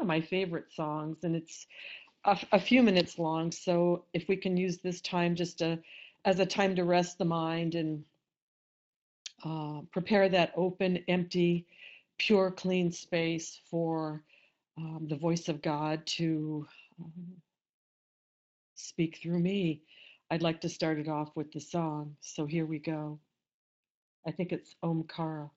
of my favorite songs, and it's a few minutes long. So if we can use this time just as a time to rest the mind and prepare that open, empty, pure, clean space for the voice of God to um, speak through me, I'd like to start it off with the song. So here we go. I think it's Omkara.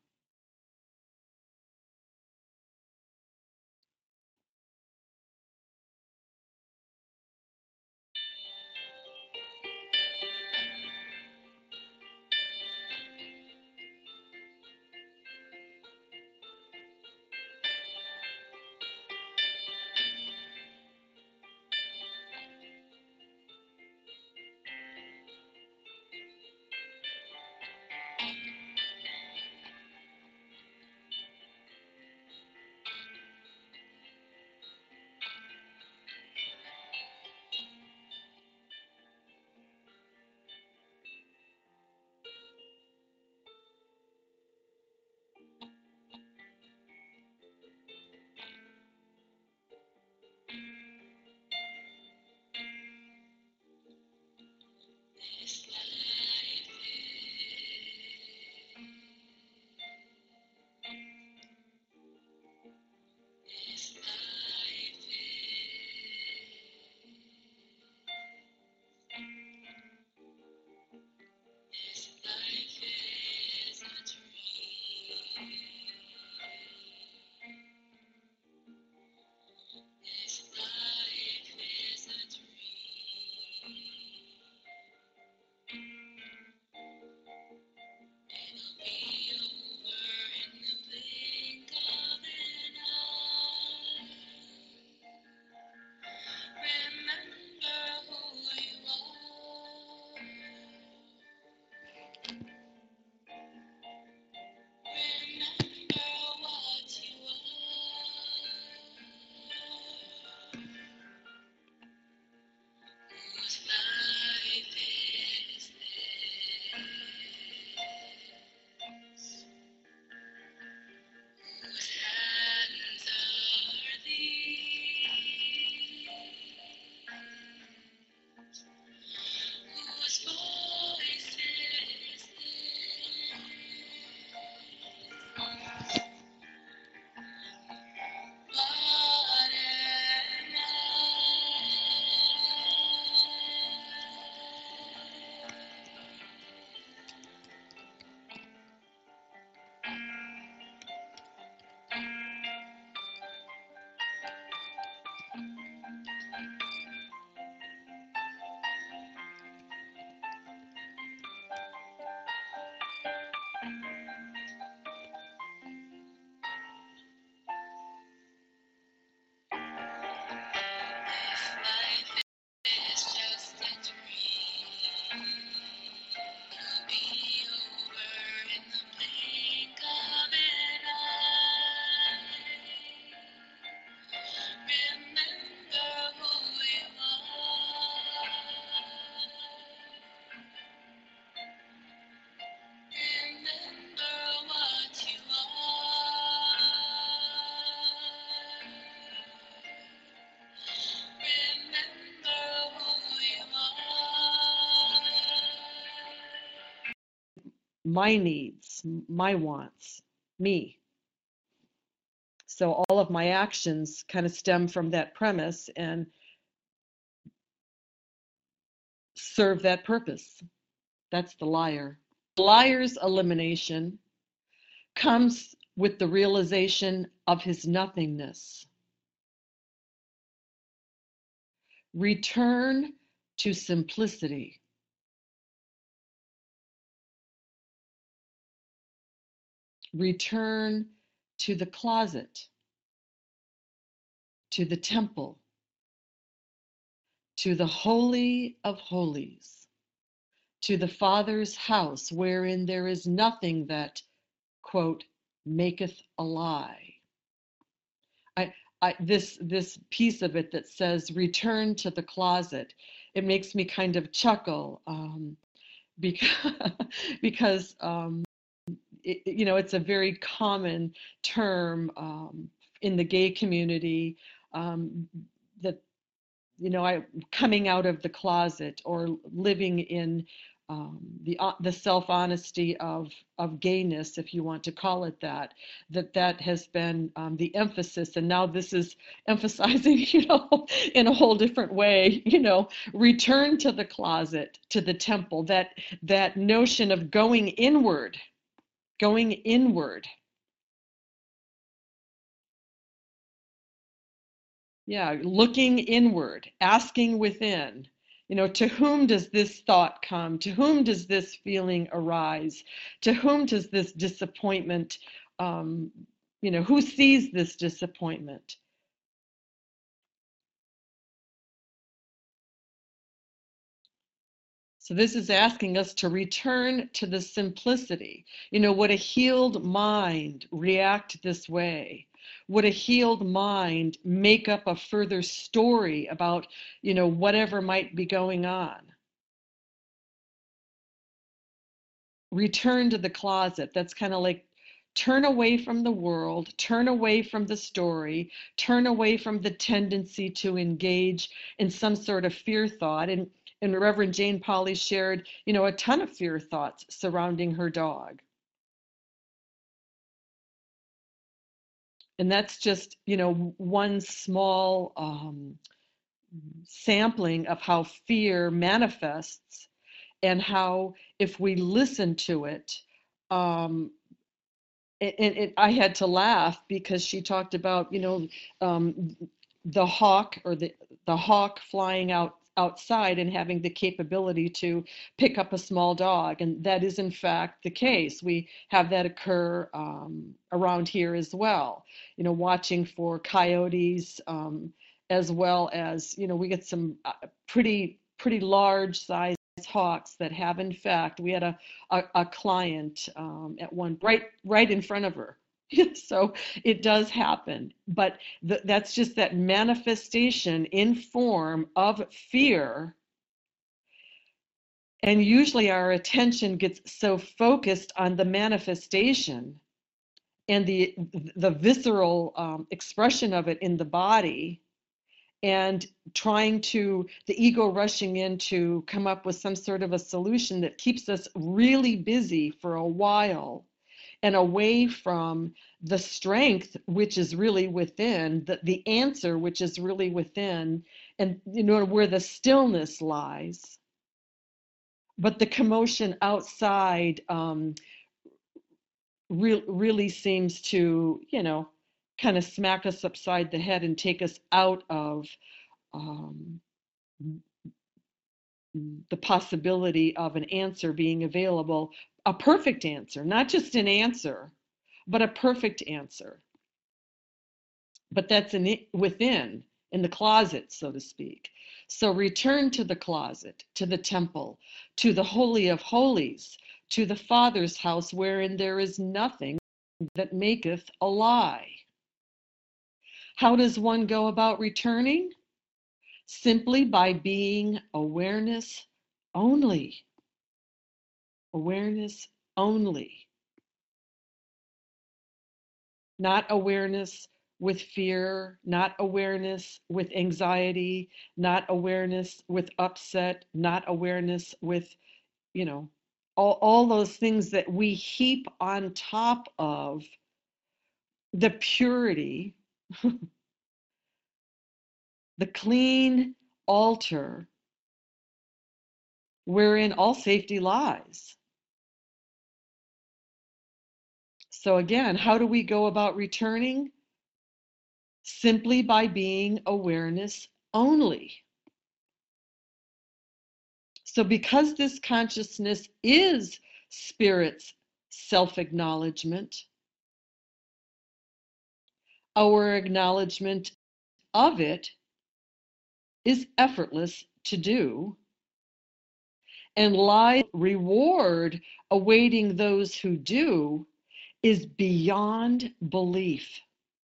My needs, my wants, me. So all of my actions kind of stem from that premise and serve that purpose. That's the liar. The liar's elimination comes with the realization of his nothingness. Return to simplicity. Return to the closet, to the temple, to the holy of holies, to the Father's house wherein there is nothing that, quote, maketh a lie. This piece of it that says return to the closet, it makes me kind of chuckle because because it's a very common term in the gay community that I coming out of the closet or living in the self honesty of gayness, if you want to call it that, that has been the emphasis, and now this is emphasizing, in a whole different way, return to the closet, to the temple, that notion of going inward, going inward. Yeah, looking inward, asking within, to whom does this thought come? To whom does this feeling arise? To whom does this disappointment, who sees this disappointment? So this is asking us to return to the simplicity. Would a healed mind react this way? Would a healed mind make up a further story about, whatever might be going on? Return to the closet. That's kind of like turn away from the world, turn away from the story, turn away from the tendency to engage in some sort of fear thought. And Reverend Jane Pauley shared, a ton of fear thoughts surrounding her dog. And that's just, one small sampling of how fear manifests, and how if we listen to it, um, I had to laugh because she talked about, the hawk, or the hawk flying outside and having the capability to pick up a small dog. And that is in fact the case. We have that occur around here as well, watching for coyotes, as well as, we get some pretty large size hawks that have in fact, we had a client at one right in front of her. So it does happen, but that's just that manifestation in form of fear. And usually our attention gets so focused on the manifestation and the visceral expression of it in the body, and the ego rushing in to come up with some sort of a solution that keeps us really busy for a while, and away from the strength which is really within, the answer which is really within, and where the stillness lies. But the commotion outside really seems to, kind of smack us upside the head and take us out of um, the possibility of an answer being available, a perfect answer, not just an answer, but a perfect answer. But that's within, in the closet, so to speak. So return to the closet, to the temple, to the Holy of Holies, to the Father's house, wherein there is nothing that maketh a lie. How does one go about returning? Simply by being awareness only. Awareness only. Not awareness with fear, not awareness with anxiety, not awareness with upset, not awareness with, all those things that we heap on top of the purity, the clean altar wherein all safety lies. So again, how do we go about returning? Simply by being awareness only. So because this consciousness is spirit's self-acknowledgement, our acknowledgement of it is effortless to do, and lies reward awaiting those who do is beyond belief.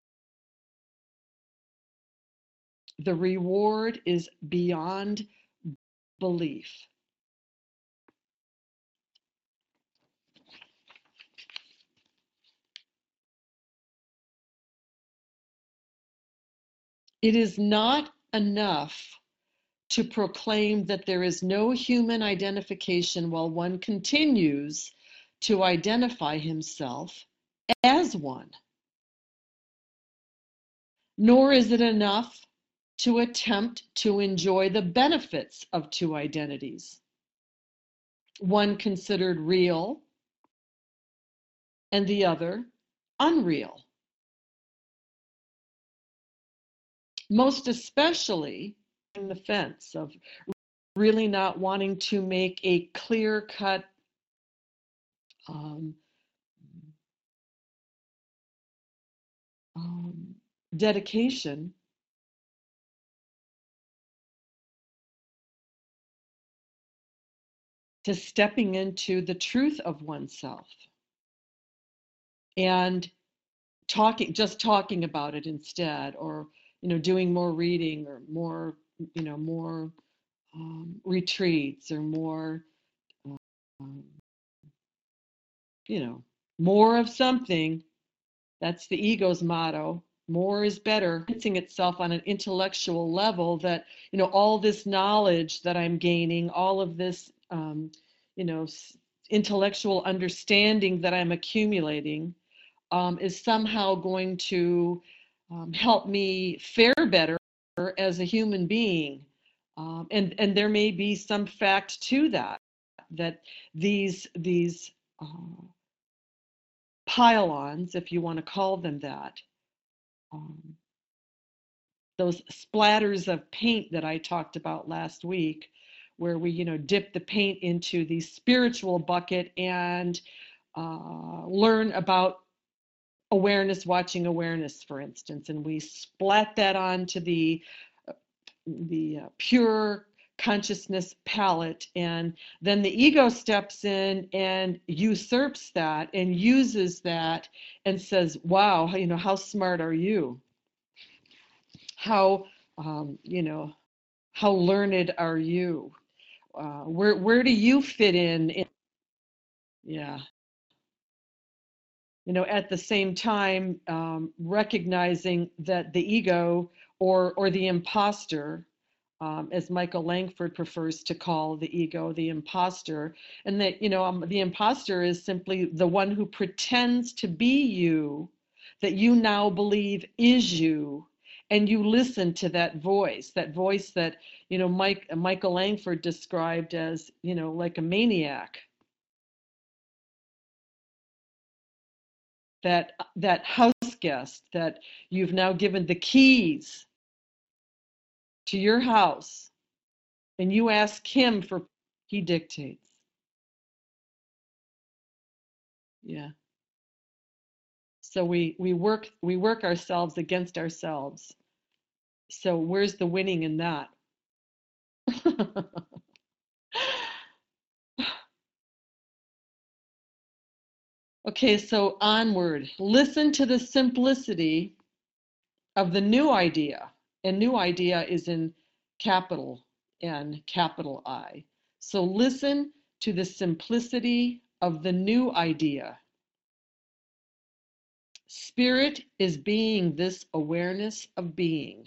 The reward is beyond belief. It is not enough to proclaim that there is no human identification while one continues to identify himself as one. Nor is it enough to attempt to enjoy the benefits of two identities, one considered real and the other unreal. Most especially in the fence of really not wanting to make a clear-cut um, dedication to stepping into the truth of oneself and talking about it instead, or doing more reading, or more more retreats, or more um, more of something. That's the ego's motto. More is better. Convincing itself on an intellectual level that, all this knowledge that I'm gaining, all of this, intellectual understanding that I'm accumulating, is somehow going to help me fare better as a human being. And there may be some fact to that, that these pile-ons, if you want to call them that, um, those splatters of paint that I talked about last week, where we, dip the paint into the spiritual bucket and learn about awareness, watching awareness, for instance, and we splat that onto the pure consciousness palette, and then the ego steps in and usurps that and uses that and says, wow, how smart are you? How how learned are you? Where do you fit in? Yeah. At the same time, recognizing that the ego, or the imposter, as Michael Langford prefers to call the ego, the imposter, and that, the imposter is simply the one who pretends to be you, that you now believe is you, and you listen to that voice that, Michael Langford described as, like a maniac, that house guest that you've now given the keys to your house, and you ask him for, he dictates. Yeah. So we work ourselves against ourselves. So where's the winning in that? Okay, so onward. Listen to the simplicity of the new idea. And new idea is in capital N, capital I. So listen to the simplicity of the new idea. Spirit is being this awareness of being.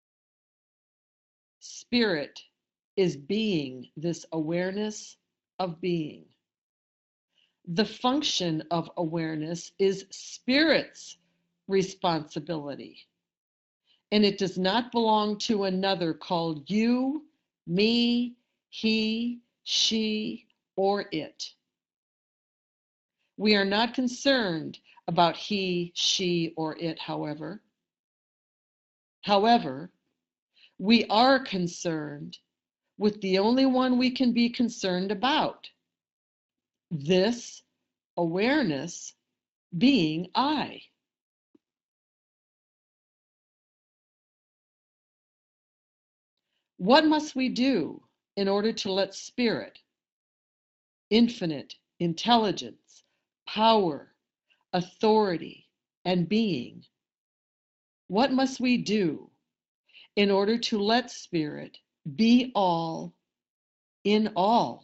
Spirit is being this awareness of being. The function of awareness is spirit's responsibility, and it does not belong to another called you, me, he, she, or it. We are not concerned about he, she, or it, however. However, we are concerned with the only one we can be concerned about, this awareness being I. What must we do in order to let spirit, infinite intelligence, power, authority, and being, what must we do in order to let spirit be all in all?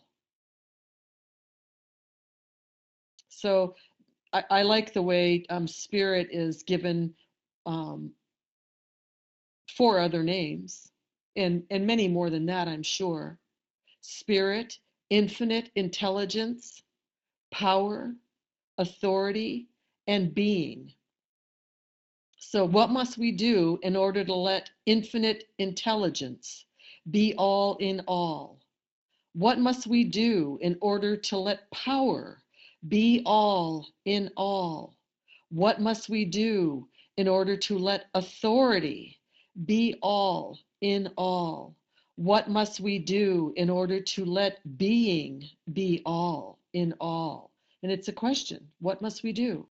So I like the way spirit is given 4 other names, and many more than that, I'm sure. Spirit, infinite intelligence, power, authority, and being. So, what must we do in order to let infinite intelligence be all in all? What must we do in order to let power be all in all? What must we do in order to let authority be all in all? What must we do in order to let being be all in all? And it's a question. What must we do?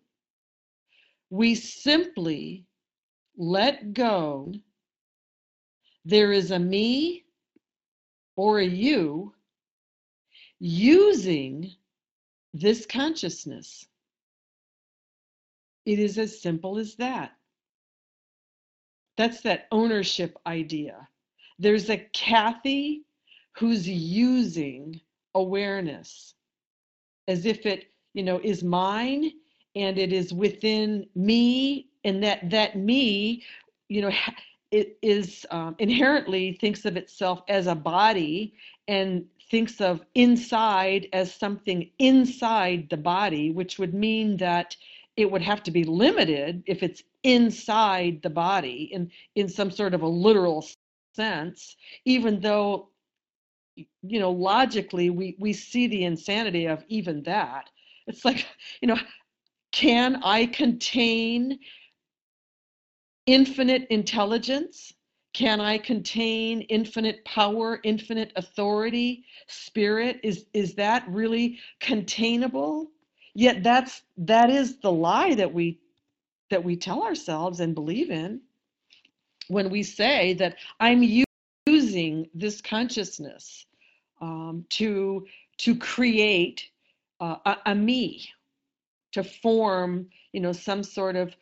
We simply let go. There is a me or a you using this consciousness. It is as simple as that. That's that ownership idea. There's a Kathy who's using awareness as if it, is mine and it is within me, and that me, it is inherently thinks of itself as a body and thinks of inside as something inside the body, which would mean that it would have to be limited if it's inside the body in some sort of a literal sense, even though logically we see the insanity of even that. It's like, can I contain infinite intelligence? Can I contain infinite power, infinite authority, spirit? Is that really containable? Yet that is the lie that we tell ourselves and believe in when we say that I'm using this consciousness to create a me, to form some sort of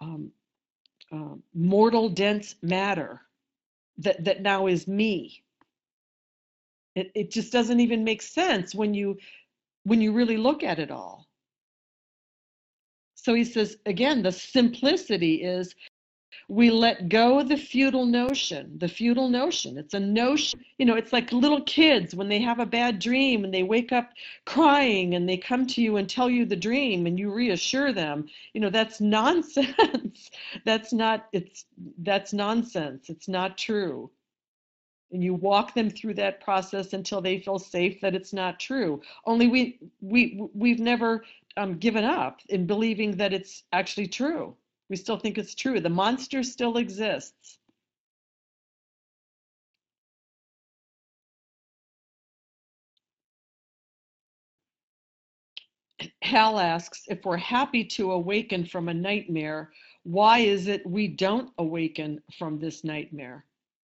mortal dense matter that now is me. It just doesn't even make sense when you really look at it all. So he says again, the simplicity is we let go the feudal notion. It's a notion, it's like little kids when they have a bad dream and they wake up crying and they come to you and tell you the dream and you reassure them. That's nonsense. That's nonsense. It's not true. And you walk them through that process until they feel safe that it's not true. Only we've never given up in believing that it's actually true. We still think it's true. The monster still exists. Hal asks, if we're happy to awaken from a nightmare, why is it we don't awaken from this nightmare?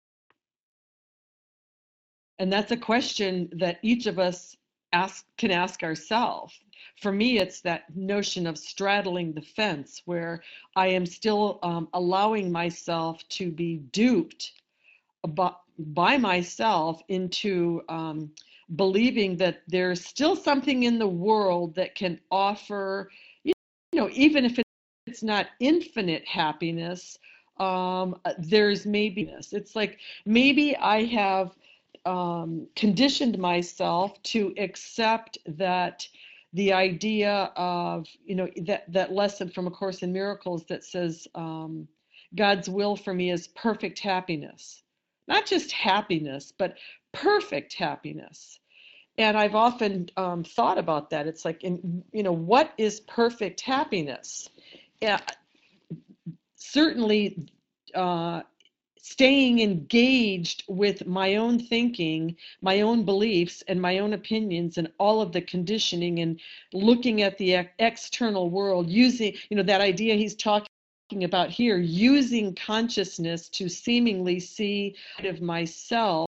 And that's a question that each of us can ask ourselves. For me, it's that notion of straddling the fence, where I am still allowing myself to be duped by myself into believing that there's still something in the world that can offer, even if it's not infinite happiness, there's maybe this. It's like maybe I have conditioned myself to accept that the idea of, that lesson from A Course in Miracles that says God's will for me is perfect happiness. Not just happiness, but perfect happiness. And I've often thought about that. It's like, what is perfect happiness? Yeah, certainly staying engaged with my own thinking, my own beliefs, and my own opinions, and all of the conditioning, and looking at the external world, using, that idea he's talking about here, using consciousness to seemingly see of myself,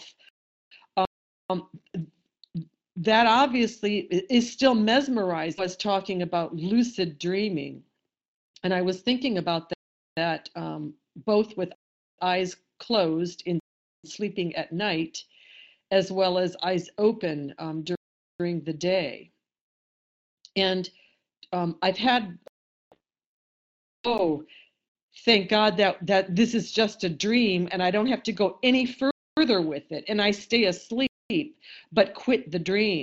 that obviously is still mesmerized. I was talking about lucid dreaming, and I was thinking about that both with eyes closed in sleeping at night, as well as eyes open during the day. And I've had thank God that this is just a dream and I don't have to go any further with it, and I stay asleep, but quit the dream.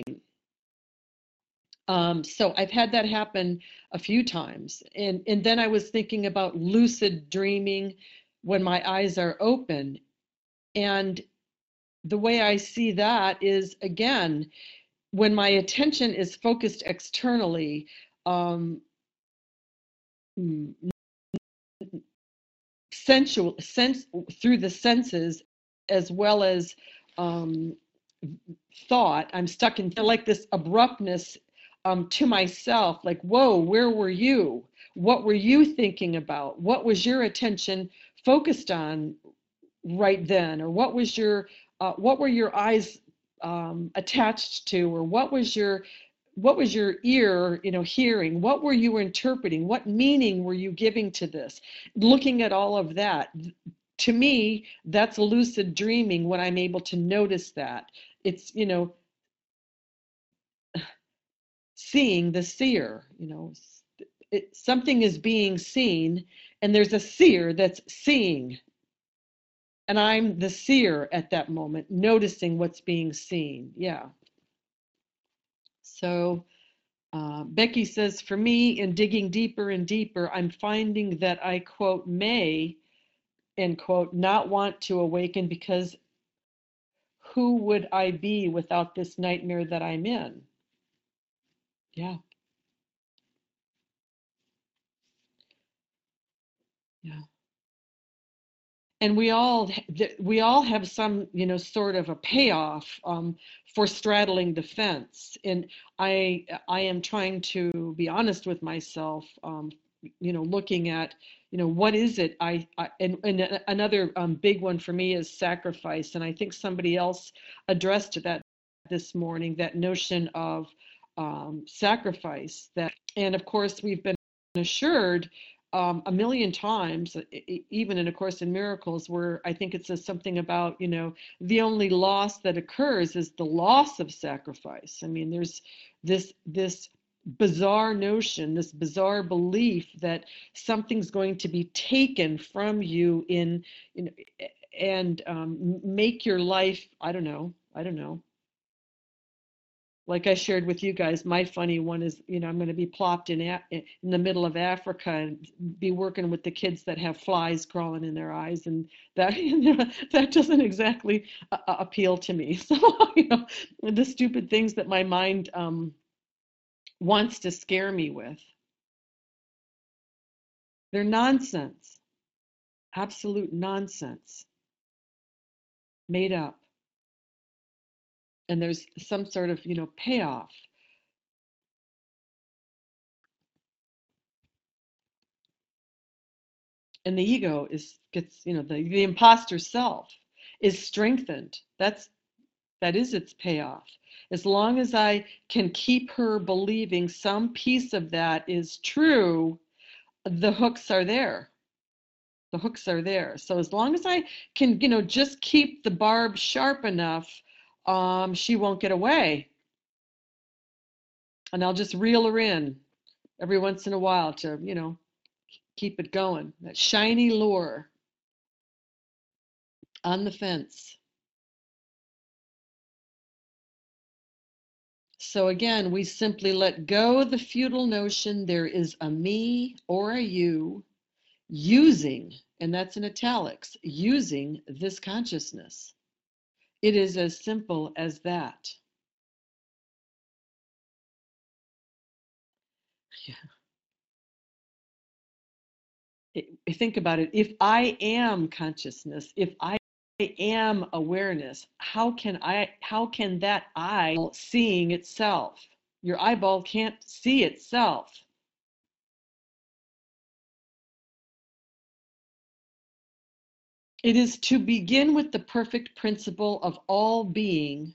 So I've had that happen a few times. And then I was thinking about lucid dreaming when my eyes are open. And the way I see that is, again, when my attention is focused externally, um, sense through the senses, as well as um, thought, I'm stuck in like this abruptness to myself, like, whoa, where were you? What were you thinking about? What was your attention focused on right then? Or what were your eyes attached to? Or what was your ear, hearing? What were you interpreting? What meaning were you giving to this? Looking at all of that, to me, that's lucid dreaming when I'm able to notice that. It's, seeing the seer, something is being seen, and there's a seer that's seeing. And I'm the seer at that moment, noticing what's being seen. Yeah. So Becky says, for me, in digging deeper and deeper, I'm finding that I, quote, may, end quote, not want to awaken because who would I be without this nightmare that I'm in? Yeah. Yeah. And we all have some, sort of a payoff for straddling the fence. And I am trying to be honest with myself, looking at, what is it and another big one for me is sacrifice. And I think somebody else addressed that this morning, that notion of sacrifice. And of course, we've been assured a million times, even in A Course in Miracles, where I think it says something about, the only loss that occurs is the loss of sacrifice. I mean, there's this bizarre notion, this bizarre belief that something's going to be taken from you and make your life, I don't know. Like I shared with you guys, my funny one is, I'm going to be plopped in the middle of Africa and be working with the kids that have flies crawling in their eyes, and that that doesn't exactly appeal to me. So, the stupid things that my mind wants to scare me with, they're nonsense, absolute nonsense, made up, and there's some sort of payoff. And the ego gets, the imposter self is strengthened. That is its payoff. As long as I can keep her believing some piece of that is true, the hooks are there. The hooks are there. So as long as I can, just keep the barb sharp enough, she won't get away. And I'll just reel her in every once in a while to, keep it going. That shiny lure on the fence. So again, we simply let go of the futile notion there is a me or a you using, and that's in italics, using this consciousness. It is as simple as that. Think about it. If I am consciousness, if I am awareness, how can that I seeing itself? Your eyeball can't see itself. It is to begin with the perfect principle of all being,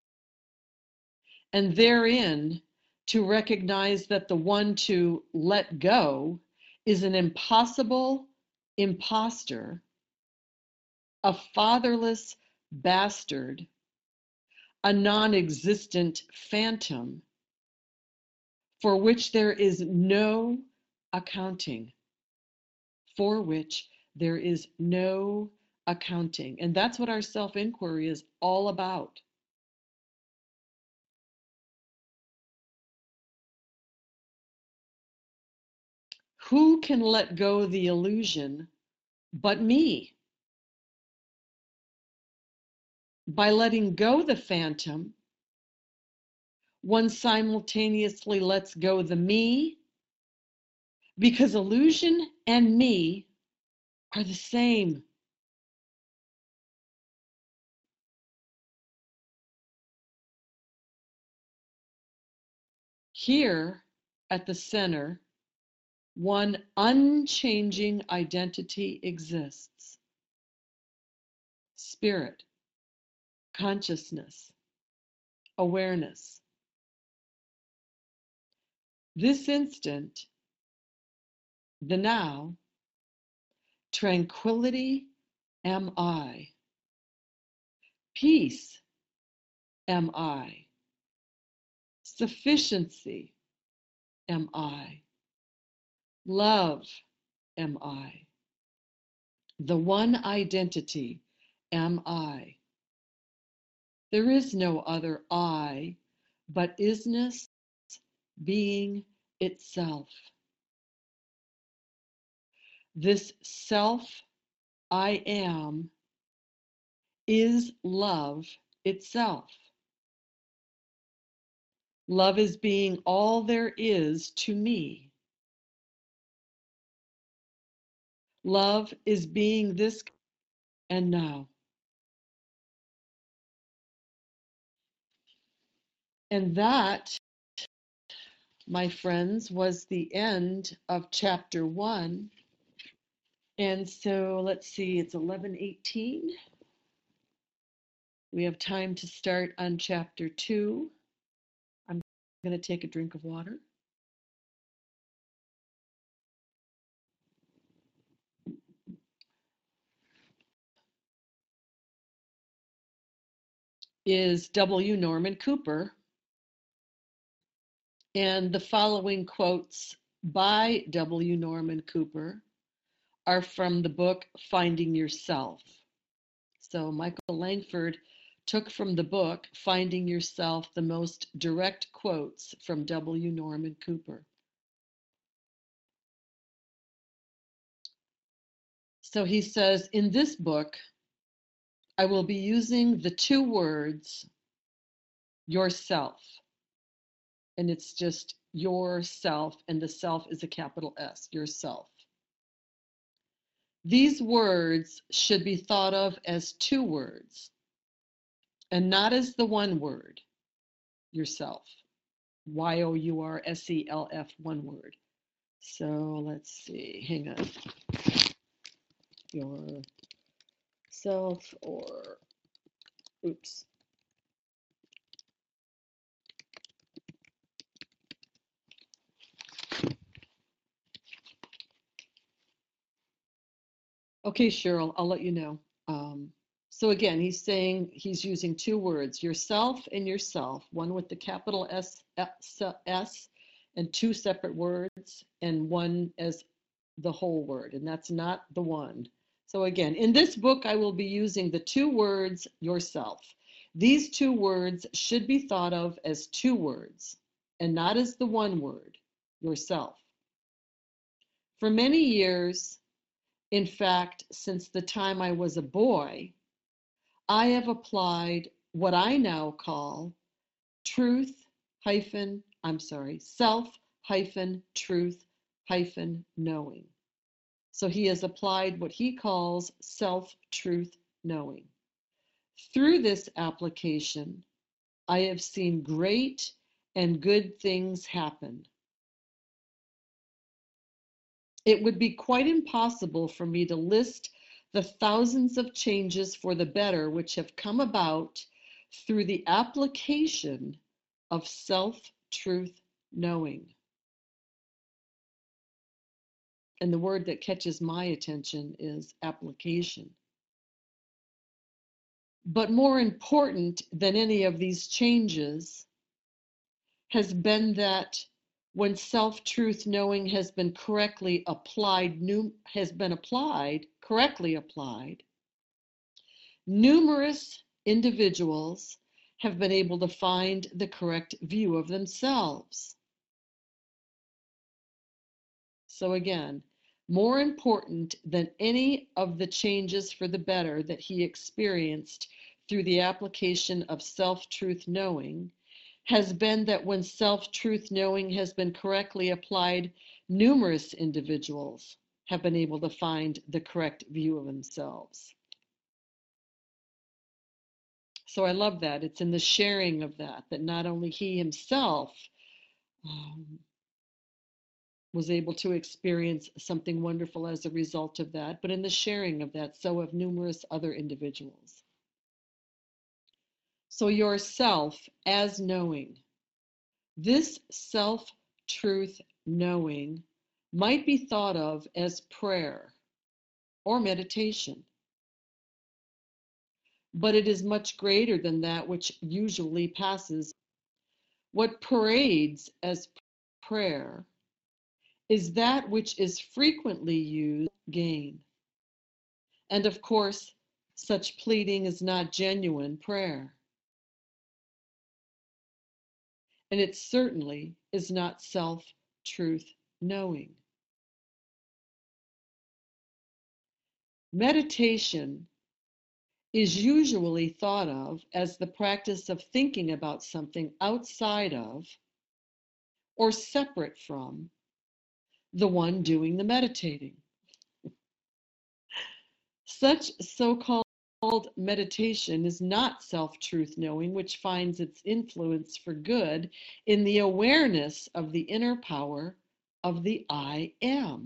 and therein to recognize that the one to let go is an impossible imposter, a fatherless bastard, a non-existent phantom for which there is no accounting. for which there is no accounting. And that's what our self-inquiry is all about. Who can let go the illusion but me? By letting go the phantom, one simultaneously lets go the me, because illusion and me are the same. Here at the center, one unchanging identity exists: spirit, consciousness, awareness. This instant, the now, tranquility am I, peace am I, sufficiency am I, love am I, the one identity am I. There is no other I but isness being itself. This self I am is love itself. Love is being all there is to me. Love is being this and now. And that, my friends, was the end of chapter 1. And so let's see, it's 11:18. We have time to start on chapter 2. I'm going to take a drink of water. Is W. Norman Cooper. And the following quotes by W. Norman Cooper are from the book Finding Yourself. So Michael Langford took from the book Finding Yourself the most direct quotes from W. Norman Cooper. So he says, in this book, I will be using the two words, yourself. And it's just yourself, and the self is a capital S, yourself. These words should be thought of as two words and not as the one word, yourself. YOURSELF, one word. So let's see, hang on. Yourself or, oops. Okay, Cheryl, I'll let you know. So again, he's saying he's using two words, yourself and yourself, one with the capital S and two separate words, and one as the whole word, and that's not the one. So again, in this book, I will be using the two words, yourself. These two words should be thought of as two words and not as the one word, yourself. For many years, in fact, since the time I was a boy, I have applied what I now call self-truth-knowing. So he has applied what he calls self-truth knowing. Through this application, I have seen great and good things happen. It would be quite impossible for me to list the thousands of changes for the better which have come about through the application of self-truth knowing. And the word that catches my attention is application. But more important than any of these changes has been that When self-truth knowing has been correctly applied, correctly applied, numerous individuals have been able to find the correct view of themselves. So again, more important than any of the changes for the better that he experienced through the application of self-truth knowing has been that when self-truth knowing has been correctly applied, numerous individuals have been able to find the correct view of themselves. So I love that. It's in the sharing of that, that not only he himself was able to experience something wonderful as a result of that, but in the sharing of that, so have numerous other individuals. So yourself as knowing, this self-truth knowing might be thought of as prayer or meditation, but it is much greater than that which usually passes. What parades as prayer is that which is frequently used gain. And of course, such pleading is not genuine prayer. And it certainly is not self-truth knowing. Meditation is usually thought of as the practice of thinking about something outside of or separate from the one doing the meditating. Such so-called meditation is not self-truth knowing, which finds its influence for good in the awareness of the inner power of the I am.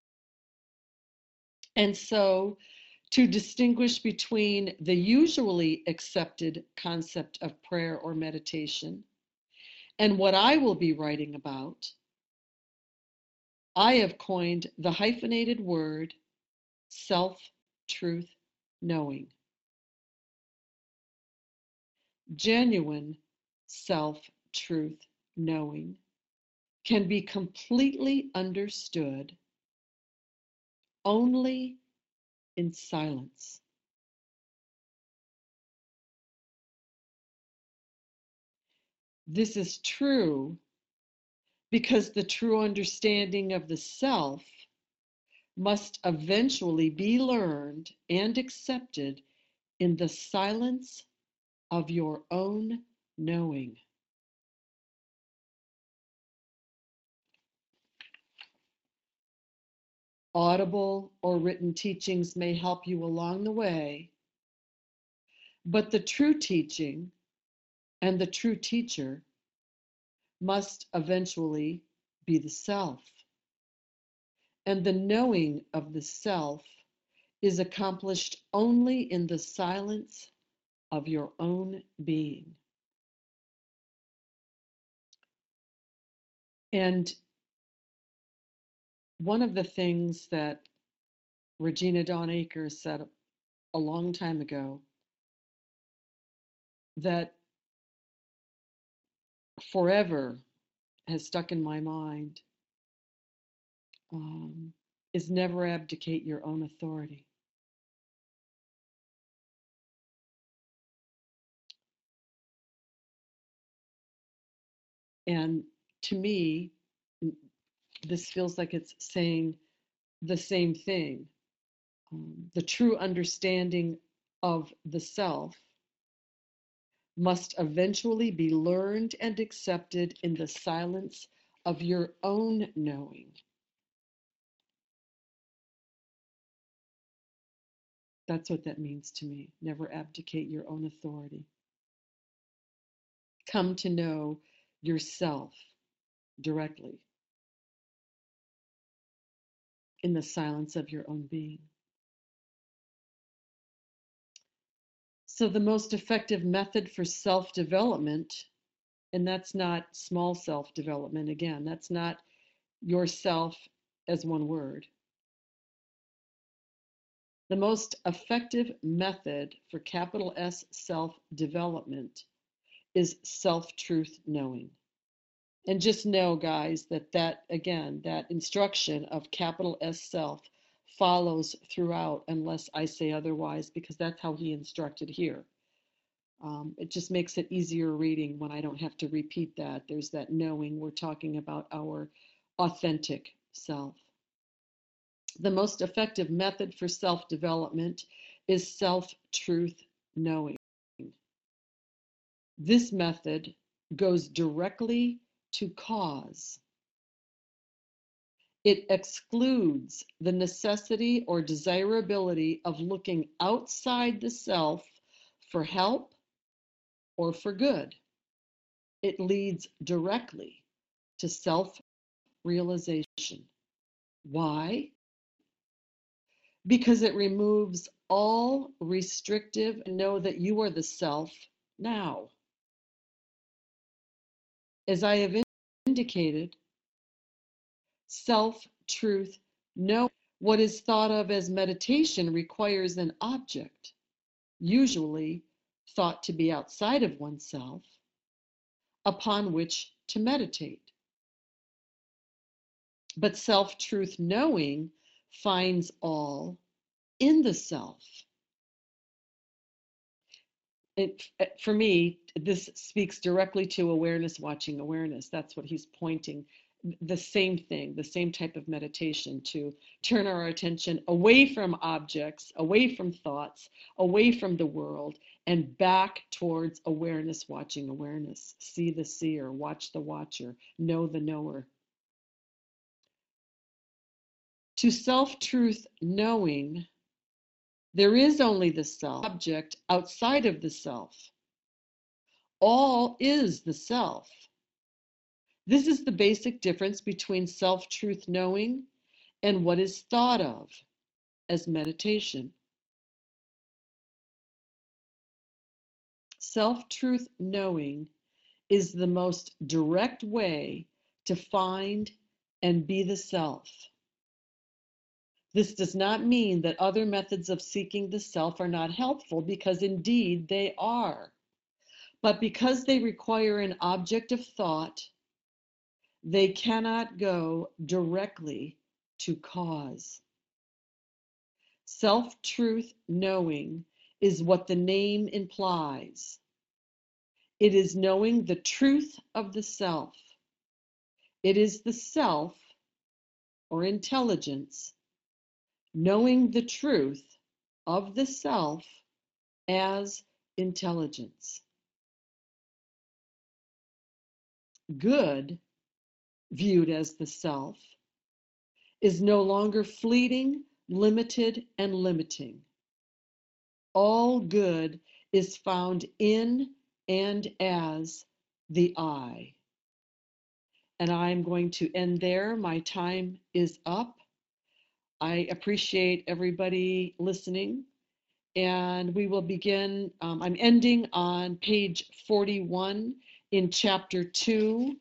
And so, to distinguish between the usually accepted concept of prayer or meditation and what I will be writing about, I have coined the hyphenated word self-truth knowing. Genuine self-truth knowing can be completely understood only in silence. This is true because the true understanding of the self must eventually be learned and accepted in the silence of your own knowing. Audible or written teachings may help you along the way, but the true teaching and the true teacher must eventually be the self. And the knowing of the self is accomplished only in the silence of your own being. And one of the things that Regina Dawn Akers said a long time ago that forever has stuck in my mind is never abdicate your own authority. And to me, this feels like it's saying the same thing. The true understanding of the self must eventually be learned and accepted in the silence of your own knowing. That's what that means to me. Never abdicate your own authority. Come to know yourself directly in the silence of your own being. So the most effective method for self-development, and that's not small self-development, again, that's not yourself as one word. The most effective method for capital S self-development is self-truth knowing. And just know, guys, that again, that instruction of capital S self follows throughout unless I say otherwise, because that's how he instructed here. It just makes it easier reading when I don't have to repeat that. There's that knowing we're talking about our authentic self. The most effective method for self development is self truth knowing. This method goes directly to cause. It excludes the necessity or desirability of looking outside the self for help or for good. It leads directly to self-realization. Why? Because it removes all restrictive, know that you are the self now. As I have indicated, self-truth, know what is thought of as meditation requires an object, usually thought to be outside of oneself, upon which to meditate. But self-truth knowing finds all in the self. For me, this speaks directly to awareness watching awareness. That's what he's pointing. The same thing, the same type of meditation, to turn our attention away from objects, away from thoughts, away from the world, and back towards awareness watching awareness. See the seer, watch the watcher, know the knower. To self-truth knowing, there is only the self, object outside of the self. All is the self. This is the basic difference between self-truth knowing and what is thought of as meditation. Self-truth knowing is the most direct way to find and be the self. This does not mean that other methods of seeking the self are not helpful, because indeed they are. But because they require an object of thought, they cannot go directly to cause. Self-truth knowing is what the name implies. It is knowing the truth of the self. It is the self, or intelligence, knowing the truth of the self as intelligence. Good, viewed as the self, is no longer fleeting, limited, and limiting. All good is found in and as the I. And I'm going to end there. My time is up. I appreciate everybody listening. And we will begin, I'm ending on page 41 in chapter 2,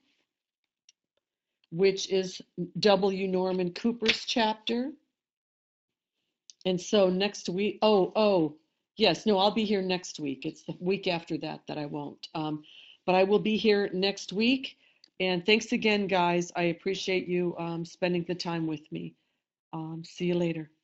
which is W. Norman Cooper's chapter. And so next week, yes, no, I'll be here next week. It's the week after that I won't. But I will be here next week. And thanks again, guys. I appreciate you spending the time with me. See you later.